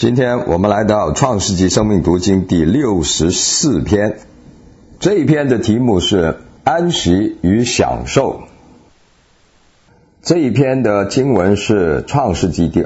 今天我们来到创世纪生命读经第64篇，这一篇的题目是安息与享受。这一篇的经文是创世纪第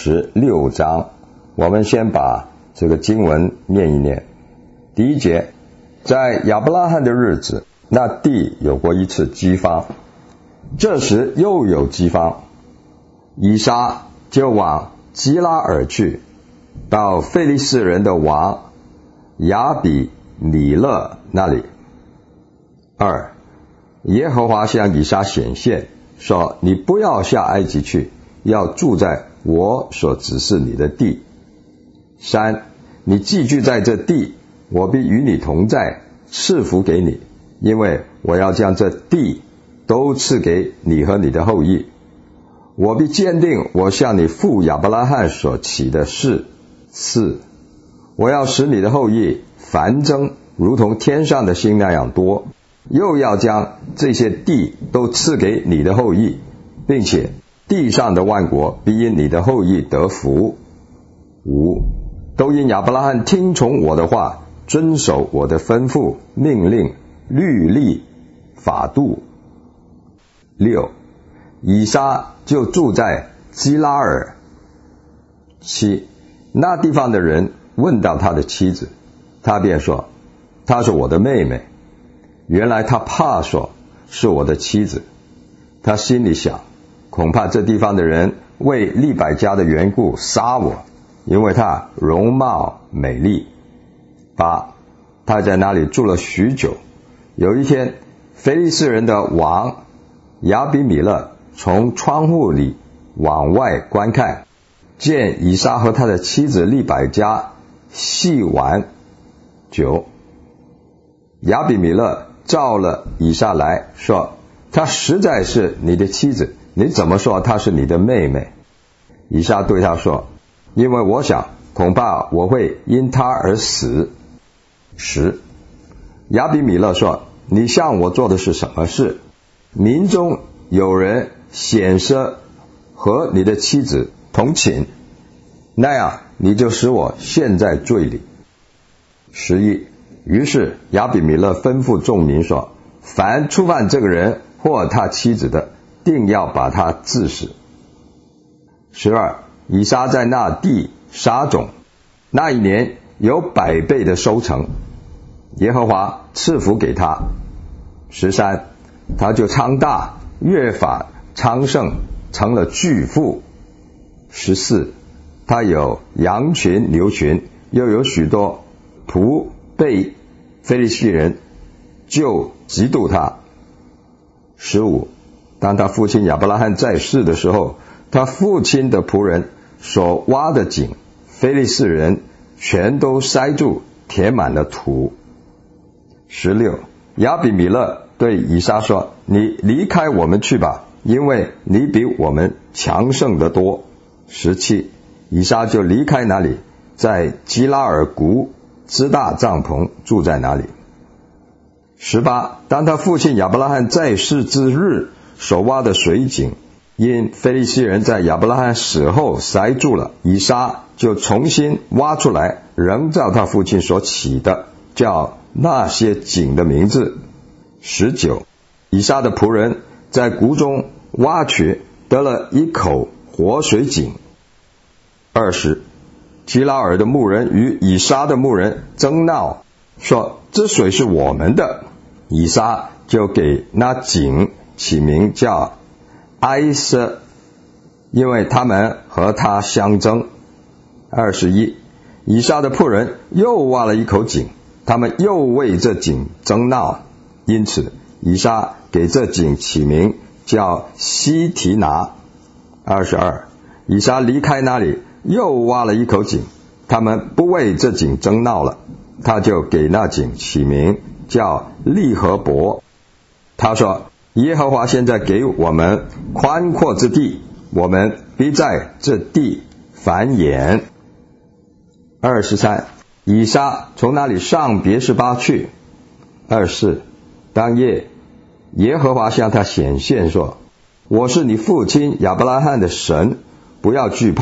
26章，我们先把这个经文念一念。第一节，在亚伯拉罕的日子，那地有过一次饥荒，这时又有饥荒，以撒就往基拉尔去，到非利士人的王亚比米勒那里。2，耶和华向以撒显现，说：你不要下埃及去，要住在我所指示你的地。3，你寄居在这地，我必与你同在，赐福给你，因为我要将这地都赐给你和你的后裔。我必坚定我向你父亚伯拉罕所起的誓。4，我要使你的后裔繁增，如同天上的星那样多，又要将这些地都赐给你的后裔，并且地上的万国必因你的后裔得福。5，都因亚伯拉罕听从我的话，遵守我的吩咐、命令、律例、法度。6，以撒就住在基拉尔。7，那地方的人问到他的妻子，他便说：她是我的妹妹。原来他怕说是我的妻子，他心里想，恐怕这地方的人为利百加的缘故杀我，因为她容貌美丽。8，他在那里住了许久。有一天，非利士人的王亚比米勒从窗户里往外观看，见以撒和他的妻子利百加细玩酒。亚比米勒召了以撒来，说：她实在是你的妻子，你怎么说她是你的妹妹？以撒对他说：因为我想恐怕我会因她而死。10，亚比米勒说：你向我做的是什么事？民中有人显设和你的妻子同寝，那样你就使我陷在罪里。11，于是亚比米勒吩咐众民说：凡触犯这个人或他妻子的，定要把他治死。12，以撒在那地撒种，那一年有100倍的收成，耶和华赐福给他。13，他就昌大，越发昌盛，成了巨富。14，他有羊群牛群，又有许多仆，被非利士人就嫉妒他。15，当他父亲亚伯拉罕在世的时候，他父亲的仆人所挖的井，非利士人全都塞住，填满了土。16，亚比米勒对以撒说：你离开我们去吧，因为你比我们强盛得多。17，以撒就离开那里，在基拉尔谷支大帐篷，住在那里。18，当他父亲亚伯拉罕在世之日所挖的水井，因非利士人在亚伯拉罕死后塞住了，以撒就重新挖出来，仍照他父亲所起的，叫那些井的名字。19，以撒的仆人在谷中挖掘，得了一口活水井。20，基拉尔的牧人与以撒的牧人争闹，说：这水是我们的。以撒就给那井起名叫埃瑟，因为他们和他相争。21，以撒的仆人又挖了一口井，他们又为这井争闹，因此以撒给这井起名叫西提拿。22，以撒离开那里，又挖了一口井，他们不为这井争闹了，他就给那井起名叫利和伯。他说：耶和华现在给我们宽阔之地，我们必在这地繁衍。23，以撒从那里上别是巴去。24，当夜耶和华向他显现说：我是你父亲亚伯拉罕的神，不要惧怕，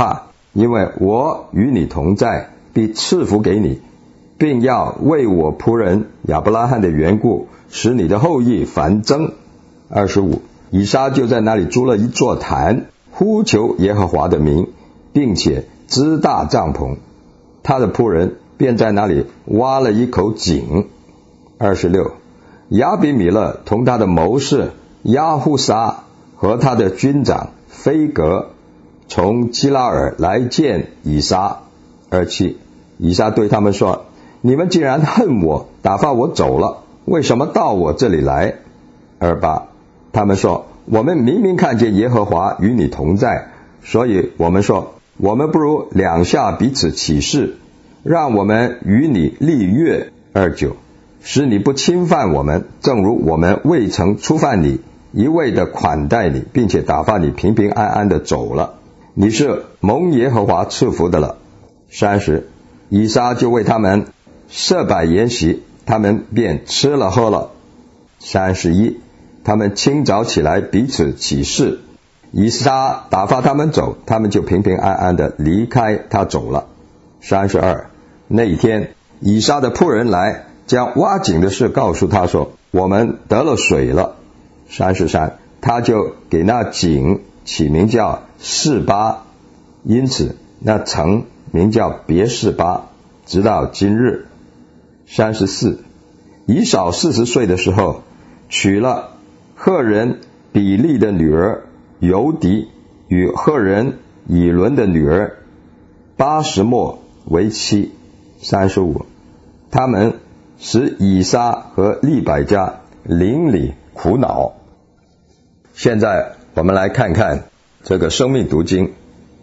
因为我与你同在，必赐福给你，并要为我仆人亚伯拉罕的缘故，使你的后裔繁增。25，以撒就在那里筑了一座坛，呼求耶和华的名，并且支搭帐篷。他的仆人便在那里挖了一口井。26，亚比米勒同他的谋士亚户撒和他的军长菲格从基拉尔来见以撒。27，以撒对他们说，你们既然恨我，打发我走了，为什么到我这里来？28，他们说，我们明明看见耶和华与你同在，所以我们说，我们不如两下彼此起誓，让我们与你立约。29，使你不侵犯我们，正如我们未曾触犯你，一味的款待你，并且打发你平平安安的走了，你是蒙耶和华赐福的了。30，以撒就为他们设摆筵席，他们便吃了喝了。31，他们清早起来彼此起誓，以撒打发他们走，他们就平平安安的离开他走了。32，那一天以撒的仆人来，将挖井的事告诉他说，我们得了水了。33，他就给那井起名叫示巴，因此那城名叫别示巴，直到今日。34，以扫40岁的时候，娶了赫人比利的女儿犹迪与赫人以伦的女儿巴什末为妻。35，他们使以撒和利百加邻里苦恼。现在我们来看看这个生命读经。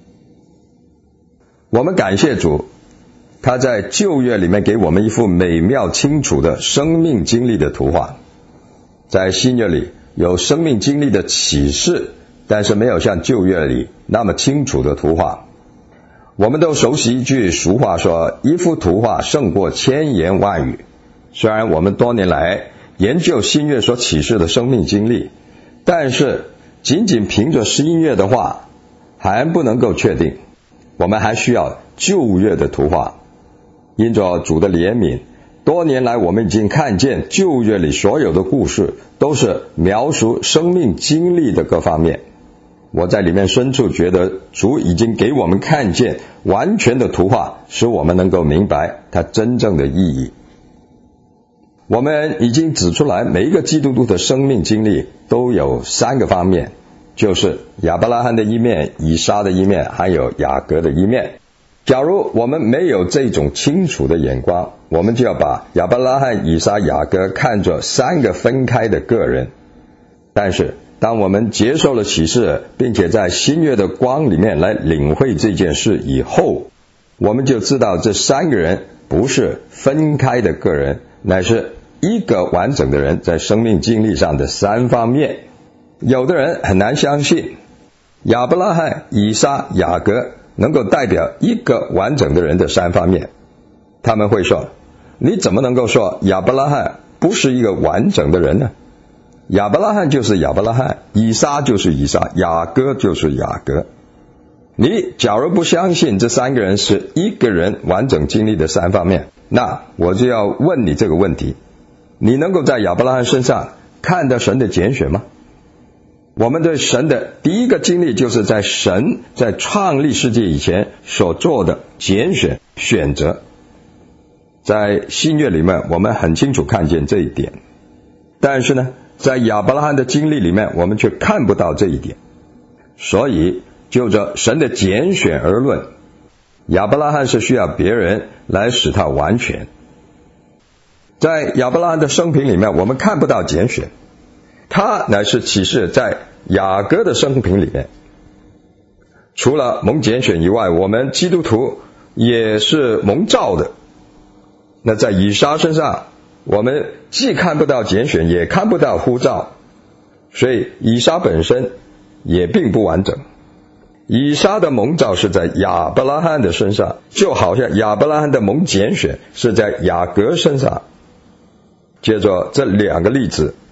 我们感谢主，他在旧约里面给我们一幅美妙清楚的生命经历的图画。在新约里有生命经历的启示，但是没有像旧约里那么清楚的图画。我们都熟悉一句俗话说，一幅图画胜过千言万语。虽然我们多年来研究新约所启示的生命经历，但是仅仅凭着新约的话还不能够确定，我们还需要旧约的图画。因着主的怜悯，多年来我们已经看见旧约里所有的故事都是描述生命经历的各方面。我在里面深处觉得主已经给我们看见完全的图画，使我们能够明白它真正的意义。我们已经指出来，每一个基督徒的生命经历都有3个方面，就是亚伯拉罕的一面、以撒的一面，还有雅各的一面。假如我们没有这种清楚的眼光，我们就要把亚伯拉罕、以撒、雅各看作3个分开的个人。但是当我们接受了启示，并且在新约的光里面来领会这件事以后，我们就知道这3个人不是分开的个人，乃是一个完整的人在生命经历上的3方面。有的人很难相信亚伯拉罕、以撒、雅各能够代表一个完整的人的3方面。他们会说，你怎么能够说亚伯拉罕不是一个完整的人呢？亚伯拉罕就是亚伯拉罕，以撒就是以撒，雅各就是雅各。你假如不相信这3个人是一个人完整经历的3方面，那我就要问你这个问题，你能够在亚伯拉罕身上看到神的拣选吗？我们对神的第一个经历，就是在神在创立世界以前所做的拣选选择。在新约里面我们很清楚看见这一点，但是呢，在亚伯拉罕的经历里面我们却看不到这一点。所以就着神的拣选而论，亚伯拉罕是需要别人来使他完全。在亚伯拉罕的生平里面我们看不到拣选，他乃是启示在雅各的生平里面。除了蒙拣选以外，我们基督徒也是蒙召的。那在以撒身上，我们既看不到拣选，也看不到呼召，所以以撒本身也并不完整。以撒的蒙召是在亚伯拉罕的身上，就好像亚伯拉罕的蒙拣选是在雅各身上。接着这2个例子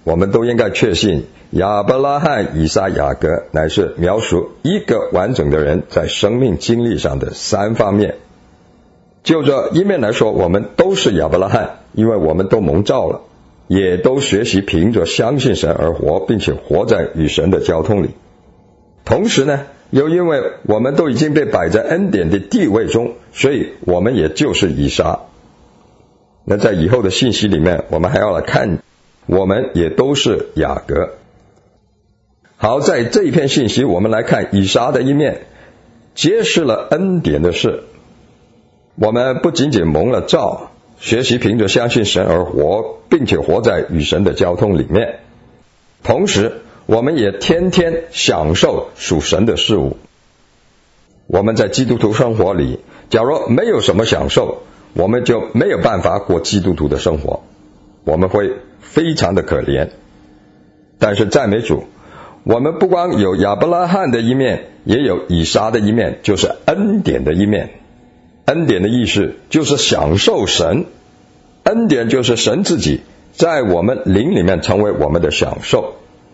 我们都应该确信亚伯拉罕、以撒、雅各乃是描述一个完整的人在生命经历上的三方面。就这一面来说，我们都是亚伯拉罕，因为我们都蒙召了，也都学习凭着相信神而活，并且活在与神的交通里。同时呢，又因为我们都已经被摆在恩典的地位中，所以我们也就是以撒。那在以后的信息里面，我们还要来看，我们也都是雅各。好，在这一篇信息，我们来看以撒的一面，揭示了恩典的事。我们不仅仅蒙了召，学习凭着相信神而活，并且活在与神的交通里面，同时我们也天天享受属神的事物。我们在基督徒生活里，假如没有什么享受，我们就没有办法过基督徒的生活，我们会非常的可怜。但是赞美主，我们不光有亚伯拉罕的一面，也有以撒的一面，就是恩典的一面。恩典的意思就是享受神，恩典就是神自己在我们灵里面成为我们的享受。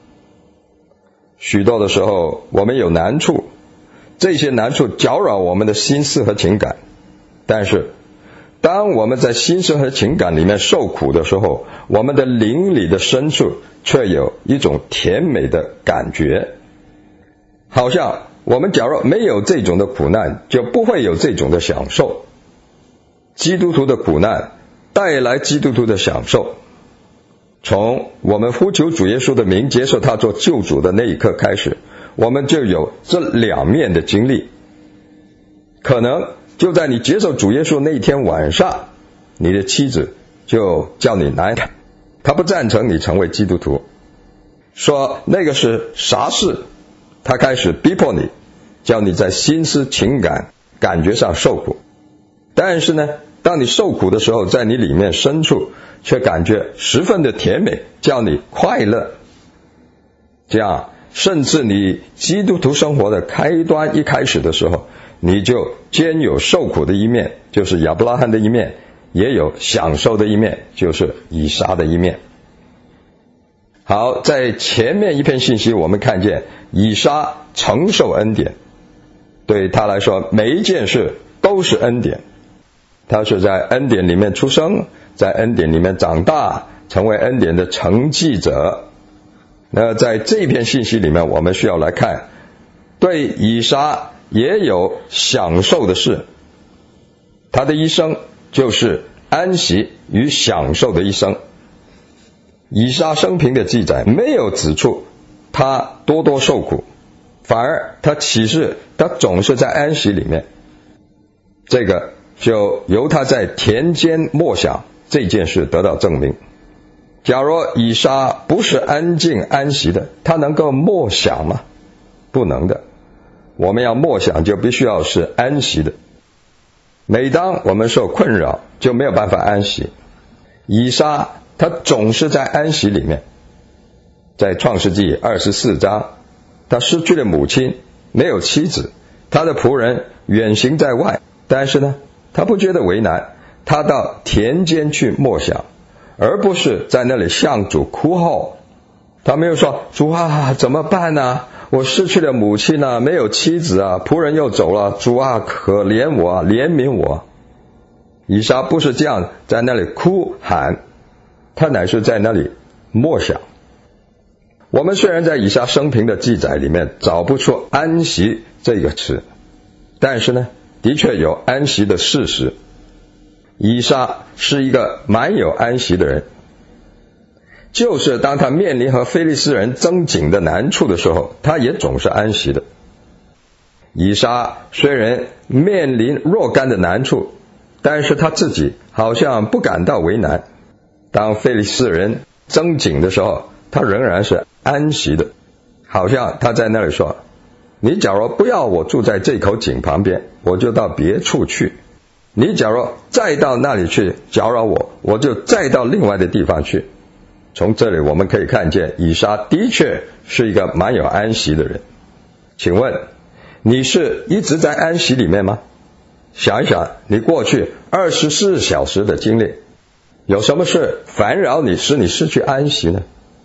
许多的时候我们有难处，这些难处搅扰我们的心思和情感，但是当我们在心思和情感里面受苦的时候，我们的灵里的深处却有一种甜美的感觉，好像我们假如没有这种的苦难，就不会有这种的享受。基督徒的苦难带来基督徒的享受。从我们呼求主耶稣的名，接受他做救主的那一刻开始，我们就有这两面的经历。可能就在你接受主耶稣那一天晚上，你的妻子就叫你难看，他不赞成你成为基督徒，说那个是啥事，他开始逼迫你，叫你在心思情感感觉上受苦。但是呢，当你受苦的时候，在你里面深处却感觉十分的甜美，叫你快乐。这样甚至你基督徒生活的开端一开始的时候，你就兼有受苦的一面，就是亚伯拉罕的一面，也有享受的一面，就是以撒的一面。好，在前面一篇信息我们看见以撒承受恩典，对他来说每一件事都是恩典。他是在恩典里面出生，在恩典里面长大，成为恩典的承继者。那在这篇信息里面，我们需要来看，对以撒也有享受的事。他的一生就是安息与享受的一生。以撒生平的记载没有指出他多多受苦，反而他启示他总是在安息里面。这个就由他在田间默想这件事得到证明。假如以撒不是安静安息的，他能够默想吗？不能的。我们要默想就必须要是安息的。每当我们受困扰，就没有办法安息。以撒他总是在安息里面。在创世纪24章，他失去了母亲，没有妻子，他的仆人远行在外，但是呢，他不觉得为难，他到田间去默想，而不是在那里向主哭号。他没有说，主啊，怎么办啊？我失去了母亲啊，没有妻子啊，仆人又走了，主啊，可怜我啊，怜悯我。以撒不是这样在那里哭喊，他乃是在那里默想。我们虽然在以撒生平的记载里面找不出安息这个词，但是呢，的确有安息的事实。以撒是一个蛮有安息的人，就是当他面临和非利士人争竞的难处的时候，他也总是安息的。以撒虽然面临若干的难处，但是他自己好像不感到为难。当非利士人争竞的时候，他仍然是安息的，好像他在那里说，你假如不要我住在这口井旁边，我就到别处去。你假如再到那里去搅扰我，我就再到另外的地方去。从这里我们可以看见，以撒的确是一个蛮有安息的人。请问，你是一直在安息里面吗？想一想，你过去24小时的经历，有什么事烦扰你，使你失去安息呢？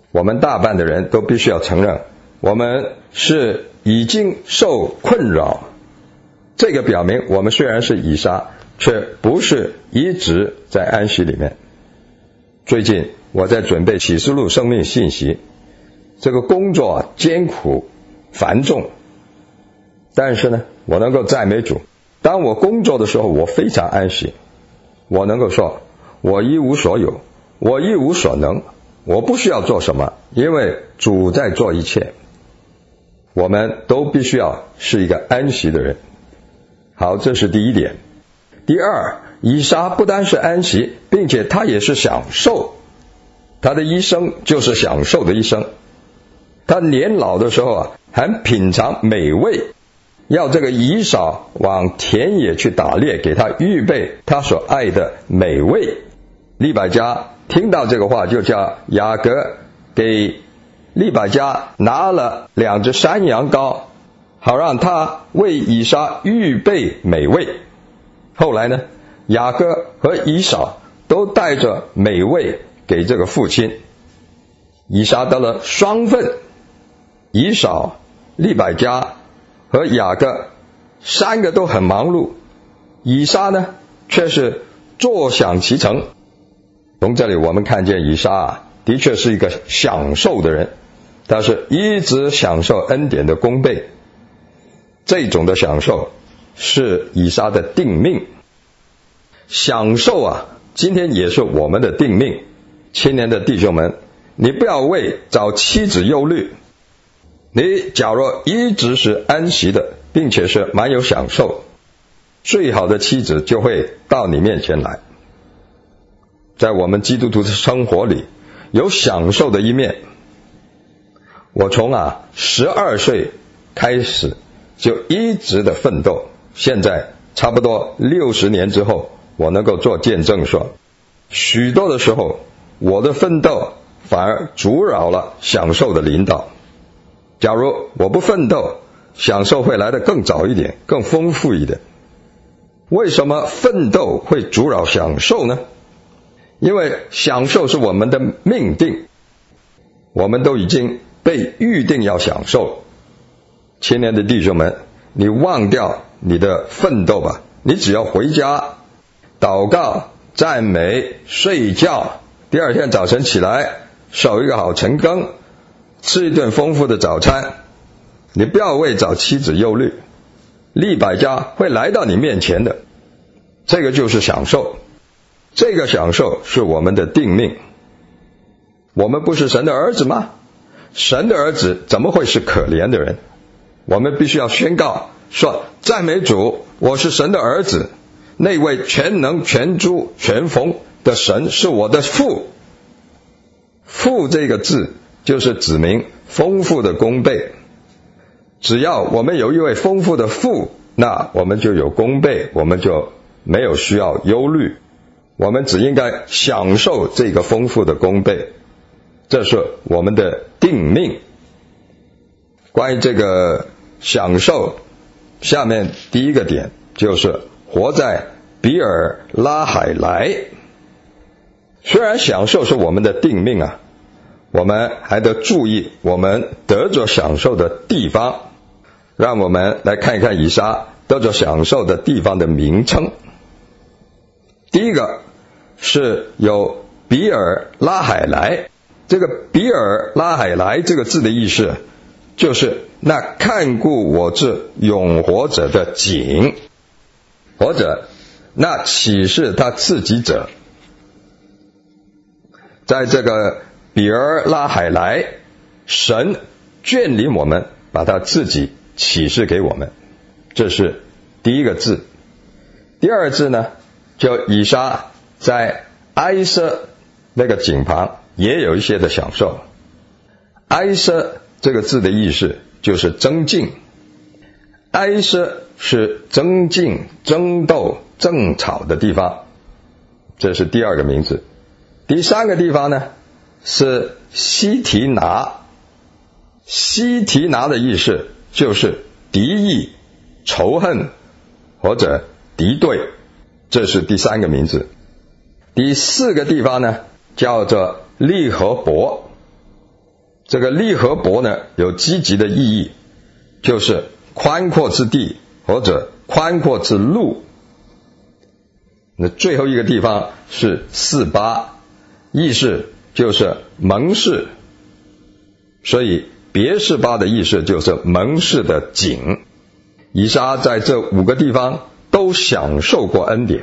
我们大半的人都必须要承认，我们是已经受困扰。这个表明我们虽然是以撒，却不是一直在安息里面。最近我在准备启示录生命信息，这个工作艰苦繁重，但是呢，我能够赞美主。当我工作的时候，我非常安息。我能够说，我一无所有，我一无所能，我不需要做什么，因为主在做一切。我们都必须要是一个安息的人。好，这是第一点。第二，以撒不单是安息，并且他也是享受。他的一生就是享受的一生。他年老的时候还品尝美味，要这个以扫往田野去打猎，给他预备他所爱的美味。利百加听到这个话，就叫雅各给利百加拿了2只山羊羔，好让他为以撒预备美味。后来呢，雅各和以扫都带着美味给这个父亲，以撒得了双份。以扫、利百加和雅各3个都很忙碌，以撒呢却是坐享其成。从这里我们看见以撒的确是一个享受的人，他是一直享受恩典的功倍。这种的享受是以撒的定命。享受今天也是我们的定命。青年的弟兄们，你不要为找妻子忧虑。你假若一直是安息的，并且是蛮有享受，最好的妻子就会到你面前来。在我们基督徒的生活里，有享受的一面。我从12岁开始就一直的奋斗，现在差不多60年之后，我能够做见证说，许多的时候我的奋斗反而阻扰了享受的领导。假如我不奋斗，享受会来得更早一点，更丰富一点。为什么奋斗会阻扰享受呢？因为享受是我们的命定，我们都已经被预定要享受。青年的弟兄们，你忘掉你的奋斗吧，你只要回家祷告、赞美、睡觉，第二天早晨起来守一个好晨更，吃一顿丰富的早餐。你不要为找妻子忧虑，利百加会来到你面前的。这个就是享受，这个享受是我们的定命。我们不是神的儿子吗？神的儿子怎么会是可怜的人？我们必须要宣告说，赞美主，我是神的儿子，那位全能全知全丰的神是我的父。父这个字就是指明丰富的功倍。只要我们有一位丰富的父，那我们就有功倍，我们就没有需要忧虑，我们只应该享受这个丰富的功倍，这是我们的定命。关于这个享受，下面第一个点就是活在比尔拉海莱。虽然享受是我们的定命我们还得注意我们得着享受的地方。让我们来看一看以撒得着享受的地方的名称。第一个是有比尔拉海莱。这个比尔拉海莱这个字的意思就是那看顾我这永活者的井，或者那启示他自己者。在这个比尔拉海莱，神眷临我们，把他自己启示给我们，这是第一个字。第二字呢，就以撒在埃瑟那个井旁也有一些的享受。埃瑟这个字的意思就是争竞，埃瑟是争竞、争斗、争吵的地方，这是第二个名字。第三个地方呢是西提拿。西提拿的意思就是敌意、仇恨或者敌对，这是第三个名字。第四个地方呢叫做利和伯。 这个利和伯呢有积极的意义，就是宽阔之地或者宽阔之路。那最后一个地方是48，意思就是盟誓，所以别是巴的意思就是盟誓的井。以撒在这5个地方都享受过恩典。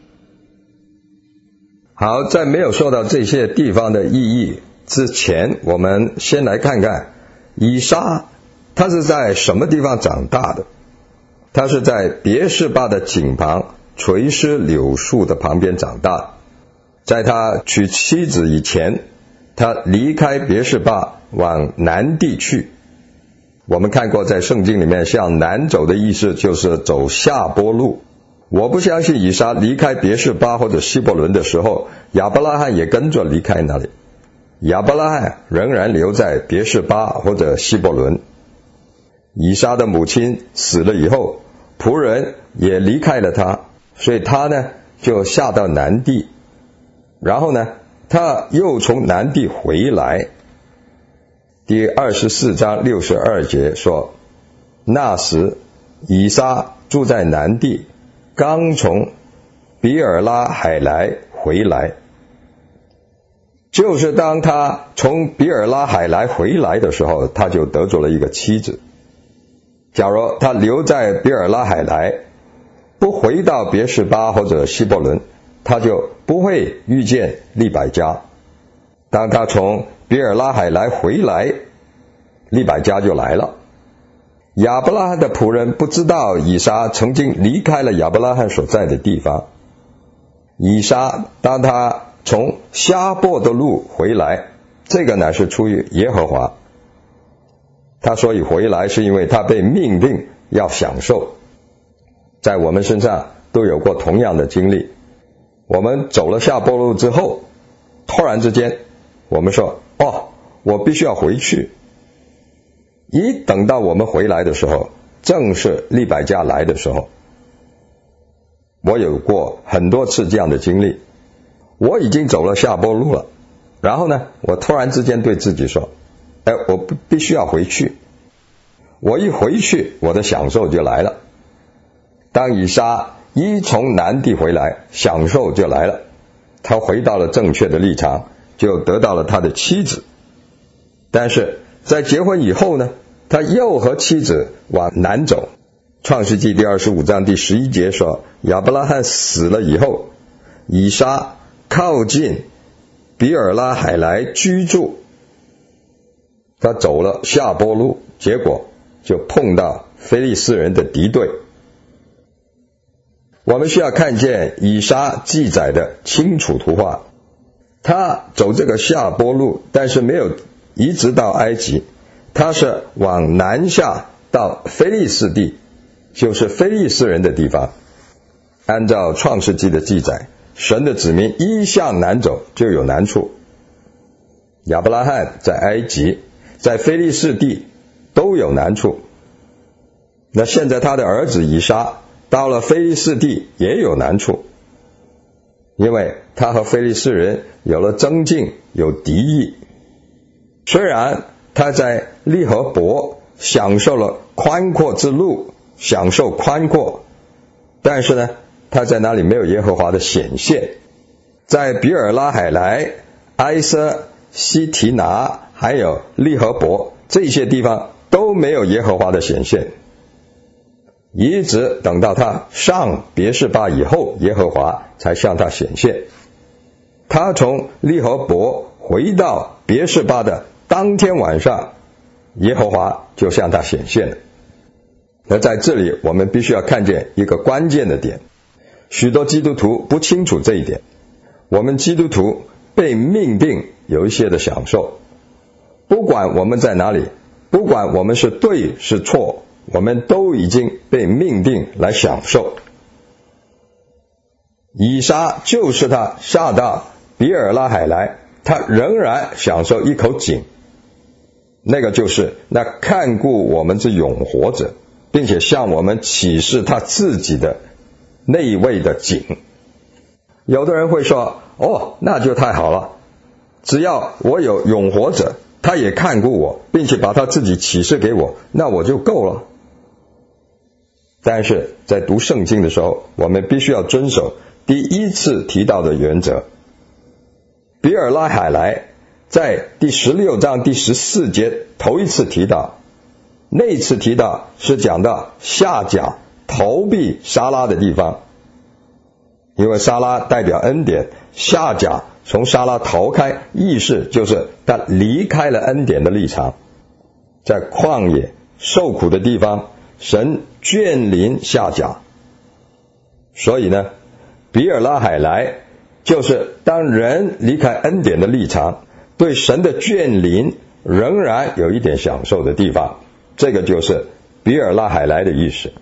好，在没有说到这些地方的意义之前，我们先来看看以撒他是在什么地方长大的。他是在别是巴的井旁垂丝柳树的旁边长大。在他娶妻子以前，他离开别是巴往南地去。我们看过在圣经里面，向南走的意思就是走下坡路。我不相信以撒离开别是巴或者希伯伦的时候，亚伯拉罕也跟着离开那里。亚伯拉罕仍然留在别是巴或者希伯伦。以撒的母亲死了以后，仆人也离开了他，所以他呢就下到南地。然后呢他又从南地回来。第24章62节说，那时以撒住在南地，刚从比尔拉海来回来。就是当他从比尔拉海来回来的时候，他就得着了一个妻子。假如他留在比尔拉海来，不回到别是巴或者希伯伦，他就不会遇见利百加。当他从比尔拉海来回来，利百加就来了。亚伯拉罕的仆人不知道以撒曾经离开了亚伯拉罕所在的地方。以撒当他从下坡的路回来，这个乃是出于耶和华。他所以回来是因为他被命定要享受。在我们身上都有过同样的经历。我们走了下坡路之后，突然之间我们说，我必须要回去。一等到我们回来的时候，正是利百加来的时候。我有过很多次这样的经历。我已经走了下坡路了，然后呢我突然之间对自己说，我必须要回去。我一回去，我的享受就来了。当以撒一从南地回来，享受就来了。他回到了正确的立场，就得到了他的妻子。但是在结婚以后呢，他又和妻子往南走。创世纪第25章第11节说，亚伯拉罕死了以后，以撒靠近比尔拉海来居住。他走了下坡路，结果就碰到非利士人的敌对。我们需要看见以撒记载的清楚图画。他走这个下坡路，但是没有一直到埃及，他是往南下到非利士地，就是非利士人的地方。按照创世纪的记载，神的子民一向南走就有难处。亚伯拉罕在埃及，在非利士地都有难处。那现在他的儿子以撒到了非利士地也有难处，因为他和非利士人有了争竞，有敌意。虽然他在利和伯享受了宽阔之路，享受宽阔，但是呢他在那里没有耶和华的显现。在比尔拉海莱、埃瑟、西提拿还有利和伯这些地方都没有耶和华的显现，一直等到他上别是巴以后，耶和华才向他显现。他从利和伯回到别是巴的当天晚上，耶和华就向他显现了。那在这里我们必须要看见一个关键的点，许多基督徒不清楚这一点。我们基督徒被命定有一些的享受，不管我们在哪里，不管我们是对是错，我们都已经被命定来享受。以撒就是他下到比尔拉海来，他仍然享受一口井，那个就是那看顾我们之永活者，并且向我们启示他自己的那一位的井。有的人会说，那就太好了，只要我有永活者， 他也看顾我，并且把他自己启示给我，那我就够了。但是在读圣经的时候，我们必须要遵守第一次提到的原则。比尔拉海莱在第16章第14节头一次提到，那一次提到是讲到夏甲投币撒拉的地方，因为撒拉代表恩典，夏甲从撒拉逃开，意思就是他离开了恩典的立场，在旷野受苦的地方，神眷临夏甲。所以呢，比尔拉海莱就是当人离开恩典的立场，对神的眷临仍然有一点享受的地方，这个就是比尔拉海莱的意思。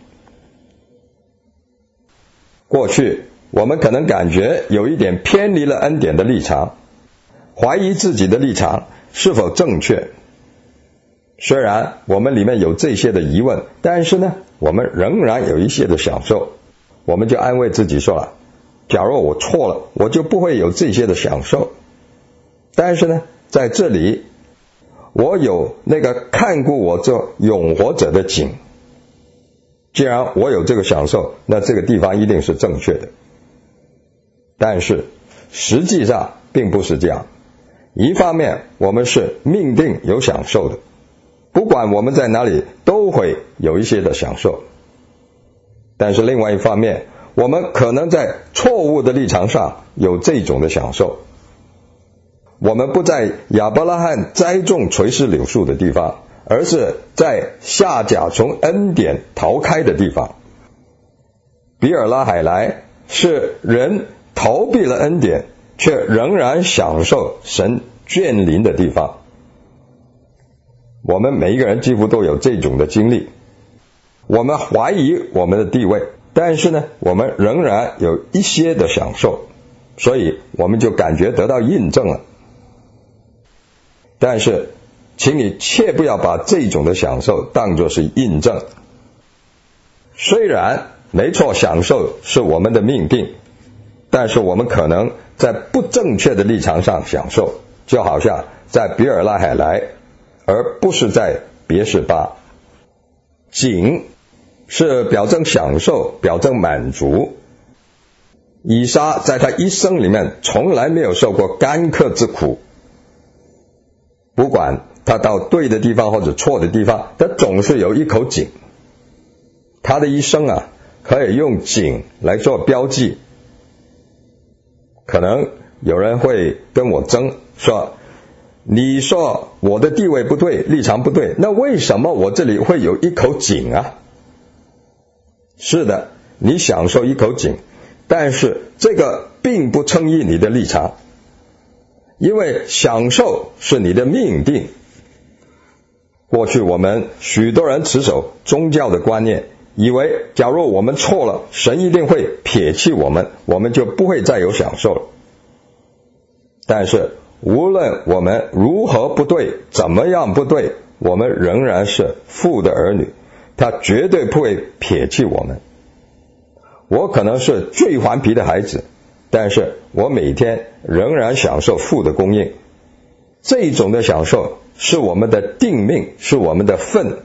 过去我们可能感觉有一点偏离了恩典的立场，怀疑自己的立场是否正确。虽然我们里面有这些的疑问，但是呢，我们仍然有一些的享受。我们就安慰自己说了，假如我错了，我就不会有这些的享受。但是呢，在这里我有那个看顾我这永活者的景，既然我有这个享受，那这个地方一定是正确的。但是实际上并不是这样。一方面我们是命定有享受的，不管我们在哪里都会有一些的享受。但是另外一方面，我们可能在错误的立场上有这种的享受。我们不在亚伯拉罕栽种垂丝柳树的地方，而是在夏甲从恩典逃开的地方。比尔拉海莱是人逃避了恩典，却仍然享受神眷临的地方。我们每一个人几乎都有这种的经历。我们怀疑我们的地位，但是呢，我们仍然有一些的享受，所以我们就感觉得到印证了。但是请你切不要把这种的享受当作是印证。虽然没错，享受是我们的命定，但是我们可能在不正确的立场上享受，就好像在比尔拉海莱，而不是在别是巴。景是表征享受，表征满足。以撒在他一生里面从来没有受过干渴之苦，不管他到对的地方或者错的地方，他总是有一口井。他的一生啊，可以用井来做标记。可能有人会跟我争说，你说我的地位不对，立场不对，那为什么我这里会有一口井啊？是的，你享受一口井，但是这个并不称义你的立场，因为享受是你的命定。过去我们许多人持守宗教的观念，以为假如我们错了，神一定会撇弃我们，我们就不会再有享受了。但是无论我们如何不对，怎么样不对，我们仍然是父的儿女，他绝对不会撇弃我们。我可能是最顽皮的孩子，但是我每天仍然享受父的供应。这种的享受是我们的定命，是我们的份。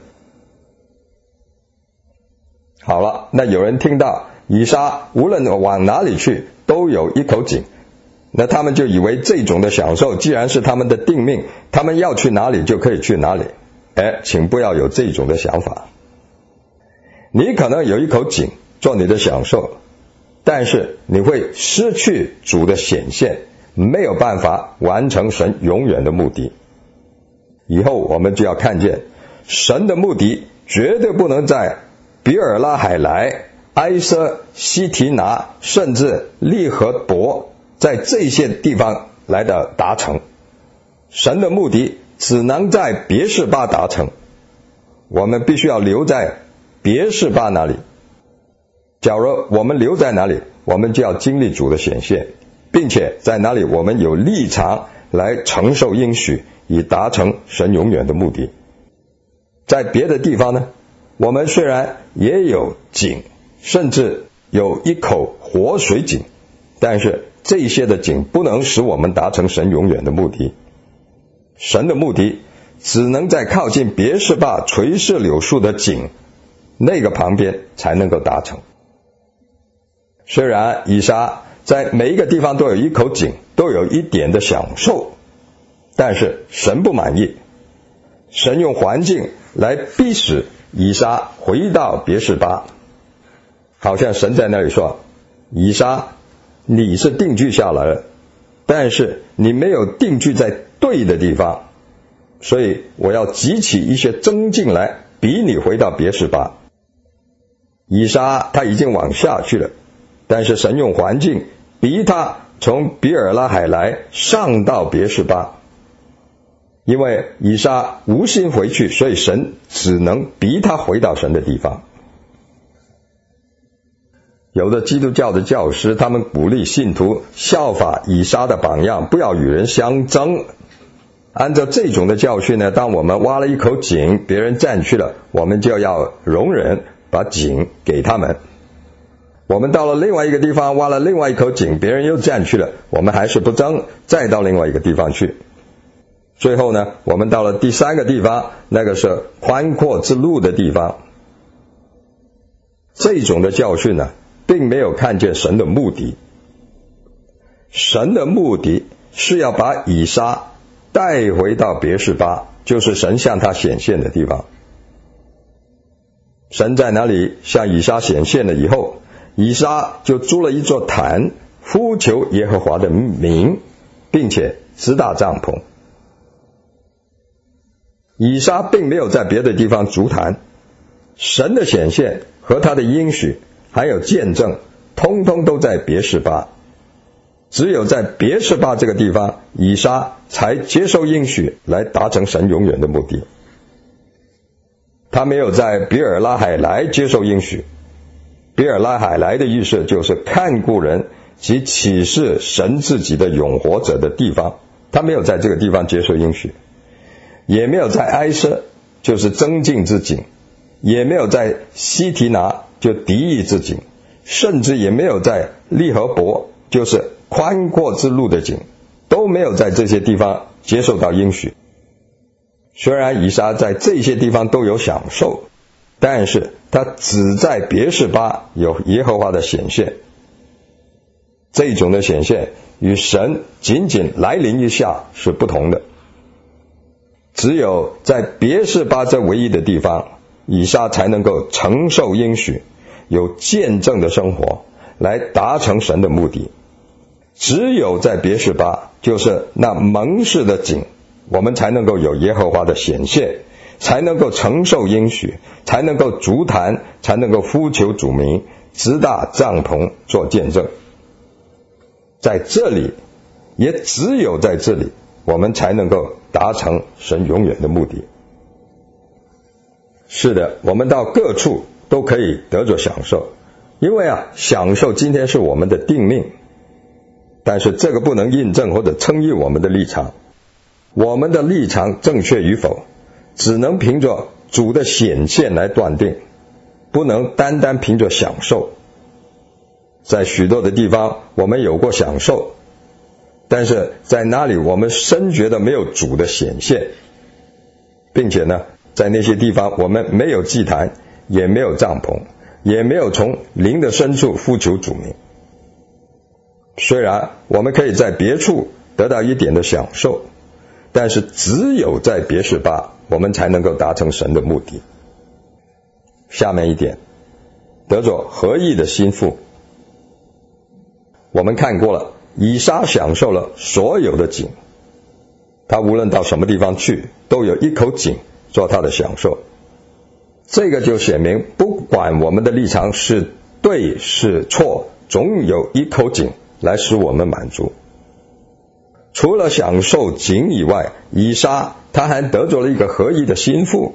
好了，那有人听到以撒无论往哪里去都有一口井，那他们就以为这种的享受既然是他们的定命，他们要去哪里就可以去哪里。请不要有这种的想法。你可能有一口井做你的享受，但是你会失去主的显现，没有办法完成神永远的目的。以后我们就要看见神的目的绝对不能在比尔拉海莱、埃瑟、西提拿甚至利和伯在这些地方来的达成。神的目的只能在别是巴达成，我们必须要留在别是巴那里。假如我们留在哪里，我们就要经历主的显现，并且在哪里我们有立场来承受应许，以达成神永远的目的。在别的地方呢，我们虽然也有井，甚至有一口活水井，但是这些的井不能使我们达成神永远的目的。 神的目的只能在靠近别是巴垂丝柳树的井那个旁边才能够达成。虽然以撒在每一个地方都有一口井，都有一点的享受，但是神不满意，神用环境来逼使以撒回到别是巴，好像神在那里说，以撒，你是定居下来了，但是你没有定居在对的地方，所以我要激起一些争竞来逼你回到别是巴。以撒他已经往下去了，但是神用环境逼他从比尔拉海来上到别是巴，因为以撒无心回去，所以神只能逼他回到神的地方。有的基督教的教师，他们鼓励信徒效法以撒的榜样，不要与人相争。按照这种的教训呢，当我们挖了一口井，别人占去了，我们就要容忍，把井给他们。我们到了另外一个地方，挖了另外一口井，别人又占去了，我们还是不争，再到另外一个地方去。最后呢，我们到了第三个地方，那个是宽阔之路的地方。这种的教训呢，并没有看见神的目的。神的目的是要把以撒带回到别是巴，就是神向他显现的地方。神在哪里向以撒显现了以后，以撒就筑了一座坛，呼求耶和华的名，并且支搭帐篷。以撒并没有在别的地方筑坛，神的显现和他的应许还有见证，通通都在别是巴。只有在别是巴这个地方，以撒才接受应许，来达成神永远的目的。他没有在比尔拉海莱接受应许。比尔拉海莱的意思就是看顾人及启示神自己的永活者的地方，他没有在这个地方接受应许，也没有在埃瑟，就是增进之井，也没有在西提拿，就敌意之井，甚至也没有在利和伯，就是宽阔之路的井，都没有在这些地方接受到应许。虽然以撒在这些地方都有享受，但是他只在别是巴有耶和华的显现。这种的显现与神仅仅来临一下是不同的。只有在别是巴这唯一的地方，以撒才能够承受应许，有见证的生活，来达成神的目的。只有在别是巴，就是那蒙氏的井，我们才能够有耶和华的显现，才能够承受应许，才能够筑坛，才能够呼求主名，支搭帐篷做见证。在这里，也只有在这里，我们才能够达成神永远的目的。是的，我们到各处都可以得着享受，因为享受今天是我们的定命，但是这个不能印证或者称义我们的立场。我们的立场正确与否，只能凭着主的显现来断定，不能单单凭着享受。在许多的地方我们有过享受，但是在哪里我们深觉得没有主的显现，并且呢，在那些地方我们没有祭坛，也没有帐篷，也没有从灵的深处呼求主名。虽然我们可以在别处得到一点的享受，但是只有在别是巴，我们才能够达成神的目的。下面一点，得着合意的心腹。我们看过了，以撒享受了所有的井，他无论到什么地方去，都有一口井做他的享受。这个就显明，不管我们的立场是对是错，总有一口井来使我们满足。除了享受井以外，以撒他还得着了一个合意的心腹。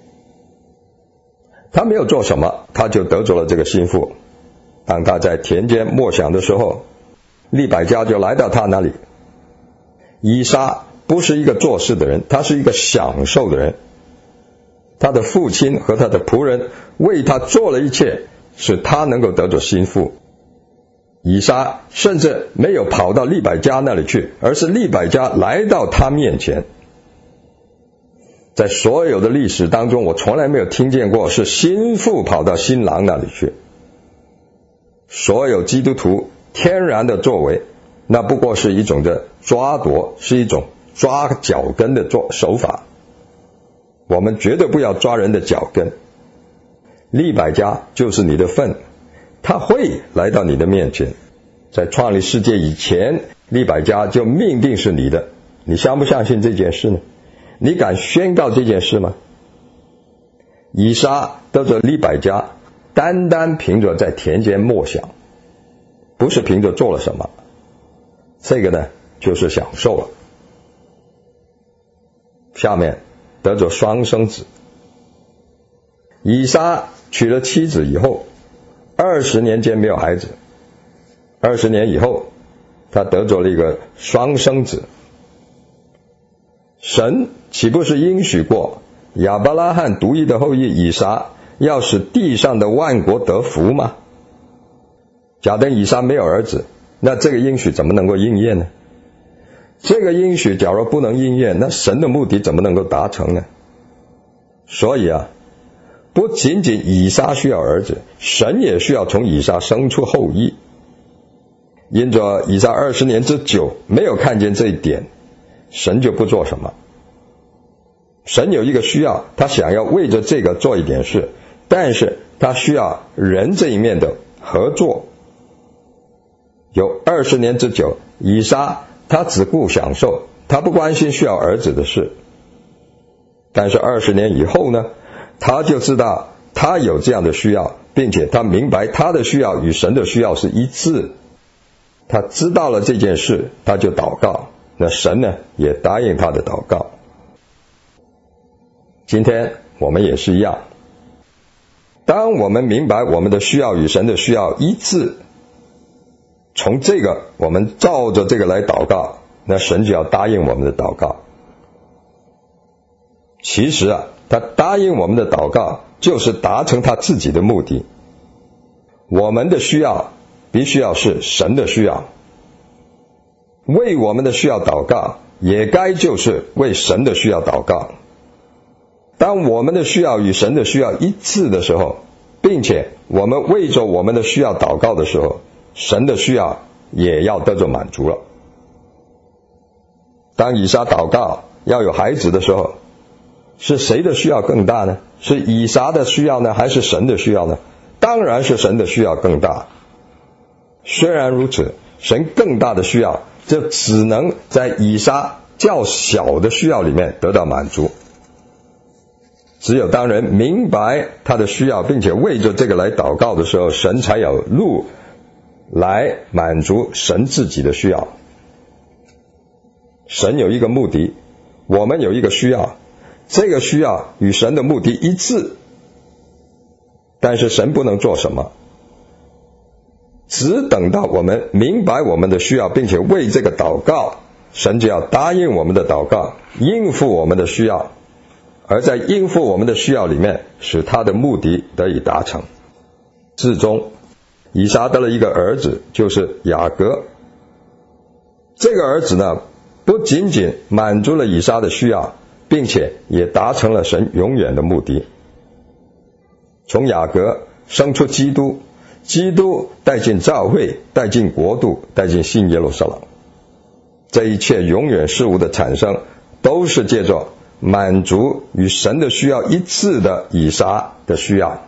他没有做什么，他就得着了这个心腹。当他在田间默想的时候，利百加就来到他那里。以撒不是一个做事的人，他是一个享受的人。他的父亲和他的仆人为他做了一切，使他能够得着心腹。以撒甚至没有跑到利百加那里去，而是利百加来到他面前， 在所有的历史当中，我从来没有听见过是新妇跑到新郎那里去。所有基督徒天然的作为，那不过是一种的抓夺，是一种抓脚跟的手法。我们绝对不要抓人的脚跟。利百加就是你的份，他会来到你的面前。在创立世界以前，利百加就命定是你的。你相不相信这件事呢？你敢宣告这件事吗？以撒得着利百加，单单凭着在田间默想，不是凭着做了什么。这个呢，就是享受了。下面得着双生子。以撒娶了妻子以后，20年间没有孩子，20年以后他得着了一个双生子。神岂不是应许过亚伯拉罕独一的后裔以撒要使地上的万国得福吗？假定以撒没有儿子，那这个应许怎么能够应验呢？这个应许假如不能应验，那神的目的怎么能够达成呢？所以不仅仅以撒需要儿子，神也需要从以撒生出后裔。因着以撒20年之久没有看见这一点，神就不做什么。神有一个需要，他想要为着这个做一点事，但是他需要人这一面的合作。有20年之久，以撒他只顾享受，他不关心需要儿子的事。但是20年以后呢，他就知道他有这样的需要，并且他明白他的需要与神的需要是一致。他知道了这件事，他就祷告，那神呢也答应他的祷告。今天我们也是一样，当我们明白我们的需要与神的需要一致，从这个我们照着这个来祷告，那神就要答应我们的祷告。其实他答应我们的祷告就是达成他自己的目的。我们的需要必须要是神的需要，为我们的需要祷告也该就是为神的需要祷告。当我们的需要与神的需要一致的时候，并且我们为着我们的需要祷告的时候，神的需要也要得着满足了。当以撒祷告要有孩子的时候，是谁的需要更大呢？是以撒的需要呢，还是神的需要呢？当然是神的需要更大。虽然如此，神更大的需要就只能在以撒较小的需要里面得到满足。只有当人明白他的需要，并且为着这个来祷告的时候，神才有路来满足神自己的需要。神有一个目的，我们有一个需要，这个需要与神的目的一致，但是神不能做什么，只等到我们明白我们的需要，并且为这个祷告，神就要答应我们的祷告，应付我们的需要，而在应付我们的需要里面，使他的目的得以达成。至终以撒得了一个儿子，就是雅各。这个儿子呢，不仅仅满足了以撒的需要，并且也达成了神永远的目的。从雅各生出基督，基督带进教会，带进国度，带进新耶路撒冷。这一切永远事物的产生，都是借着满足与神的需要一致的以撒的需要。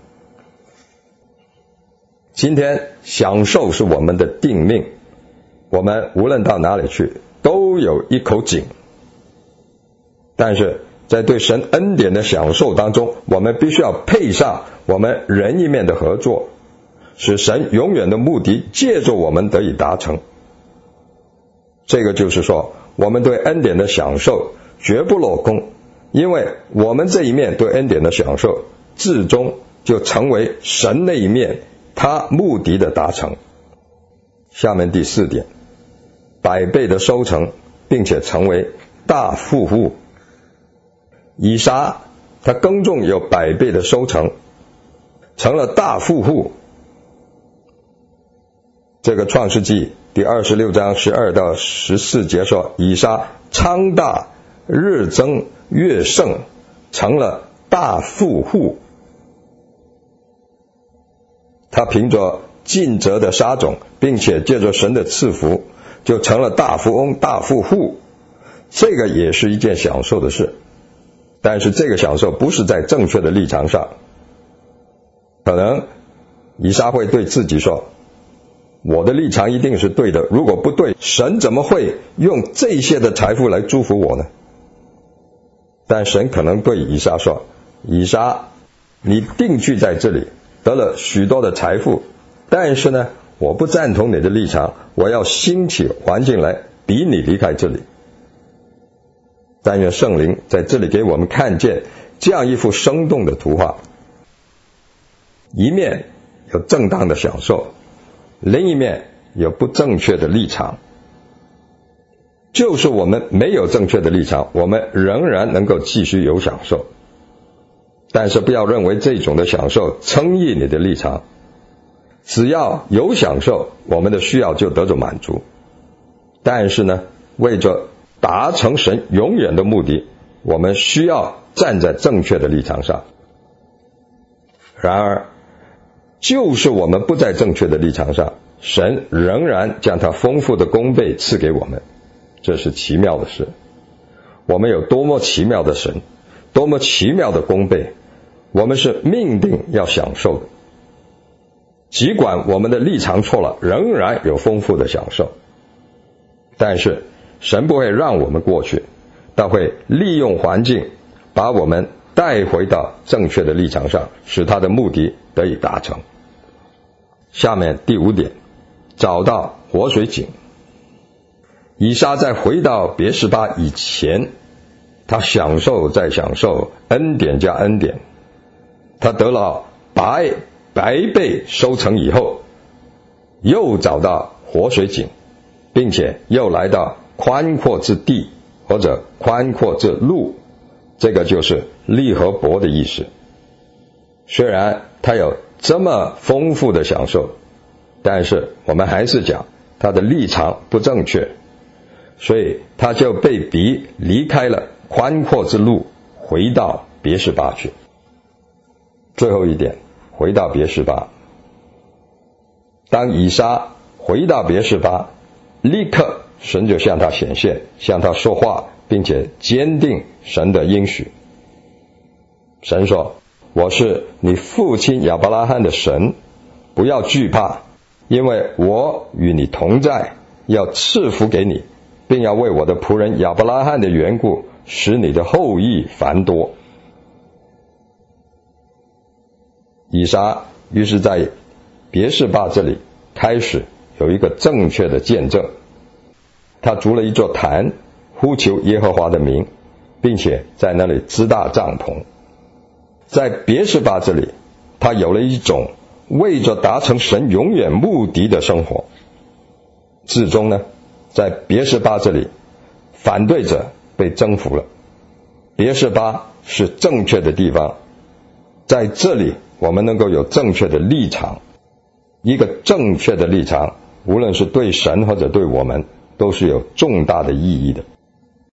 今天享受是我们的定命，我们无论到哪里去都有一口井。但是在对神恩典的享受当中，我们必须要配上我们人一面的合作，使神永远的目的借着我们得以达成。这个就是说，我们对恩典的享受绝不落空，因为我们这一面对恩典的享受，至终就成为神那一面他目的的达成。下面第4点，100倍的收成，并且成为大富户。以撒他耕种有100倍的收成，成了大富户。这个创世纪第26章12到14节说，以撒昌大日增， 越胜，成了大富户。他凭着尽责的撒种，并且借着神的赐福，就成了大富翁、大富户。这个也是一件享受的事，但是这个享受不是在正确的立场上。可能以撒会对自己说，我的立场一定是对的，如果不对，神怎么会用这些的财富来祝福我呢？但神可能对以撒说，以撒，你定居在这里，得了许多的财富，但是呢，我不赞同你的立场，我要兴起环境来逼你离开这里。但愿圣灵在这里给我们看见这样一幅生动的图画，一面有正当的享受，另一面有不正确的立场。就是我们没有正确的立场，我们仍然能够继续有享受，但是不要认为这种的享受称义你的立场。只要有享受，我们的需要就得着满足。但是呢，为着达成神永远的目的，我们需要站在正确的立场上。然而，就是我们不在正确的立场上，神仍然将他丰富的功倍赐给我们。这是奇妙的事。我们有多么奇妙的神，多么奇妙的功倍，我们是命定要享受的。尽管我们的立场错了，仍然有丰富的享受。但是神不会让我们过去，他会利用环境把我们带回到正确的立场上，使他的目的得以达成。下面第5点，找到活水井。以撒在回到别是巴以前，他享受再享受，恩典加恩典。他得了白倍收成以后，又找到活水井，并且又来到宽阔之地，或者宽阔之路，这个就是利和伯的意思。虽然他有这么丰富的享受，但是我们还是讲他的立场不正确，所以他就被逼离开了宽阔之路，回到别是巴去。最后一点，回到别是巴。当以撒回到别是巴，立刻神就向他显现，向他说话，并且坚定神的应许。神说，我是你父亲亚伯拉罕的神，不要惧怕，因为我与你同在，要赐福给你，并要为我的仆人亚伯拉罕的缘故，使你的后裔繁多。以撒于是在别是巴这里开始有一个正确的见证，他筑了一座坛，呼求耶和华的名，并且在那里支搭帐篷。在别是巴这里，他有了一种为着达成神永远目的的生活。至终呢，在别是巴这里，反对者被征服了。别是巴是正确的地方，在这里我们能够有正确的立场。一个正确的立场，无论是对神或者对我们，都是有重大的意义的。